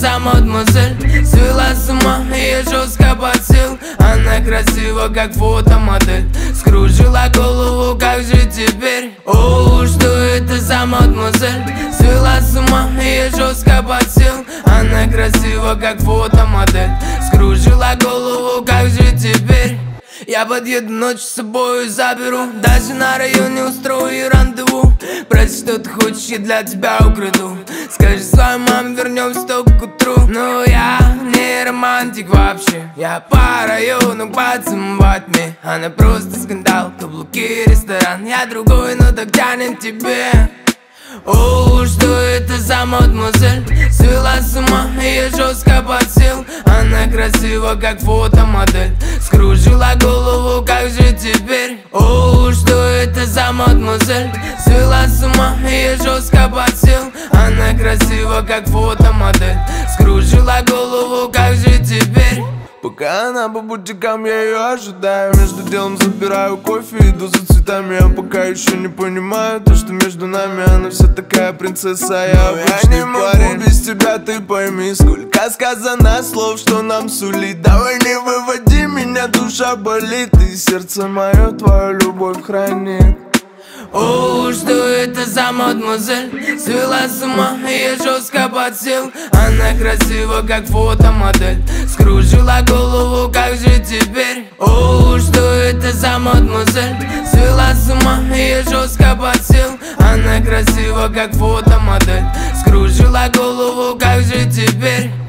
за мадемуазель? Свела с ума, я жестко подсел. Она красива, как фотомодель. Скружила голову, как же теперь? О, что это за мадемуазель? Свела с ума, я жестко подсел. Она красива, как фотомодель. Скружила голову, как же теперь? Я подъеду ночью, с собой заберу. Даже на районе устрою рандеву. Прости, что ты хочешь, я для тебя украду. Скажи своей маме, вернемся только к утру. Но я не романтик вообще. Я по району поцеловать мне. Она просто скандал, каблуки, ресторан. Я другой, но так тянет тебе. О, что это за мадемуазель? Свела с ума, я жестко подсел. Она красива, как фотомодель. Скружила голову, как же теперь? О, что это за мадемуазель? Свела с ума, я жестко подсел. Она красива, как фотомодель. Скружила голову, как же теперь? Пока она по бутикам, я ее ожидаю. Между делом забираю кофе, иду за цветами. Я пока еще не понимаю то, что между нами. Она вся такая принцесса, я обычный не парень. Без тебя ты пойми, сколько сказано слов, что нам сулит. Давай не выводи меня, душа болит. И сердце мое твою любовь хранит. О, что это за мадемуазель? Свела с ума, я жестко подсел. Она красива, как фотомодель. Скружила голову, как же теперь? О, что это за мадемуазель? Свела с ума, я жестко подсел. Она красива, как фотомодель. Скружила голову, как же теперь?